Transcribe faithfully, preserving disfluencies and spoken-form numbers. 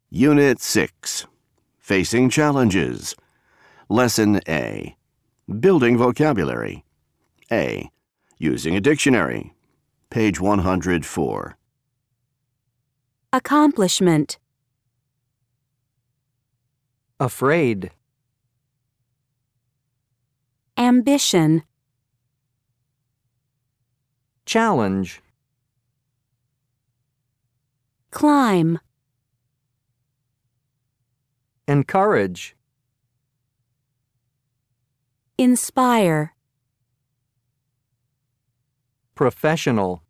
Unit six. Facing Challenges. Lesson A. Building Vocabulary. A. Using a dictionary. Page one hundred four. Accomplishment. Afraid. Ambition. Challenge. Climb. Encourage. Inspire. Professional.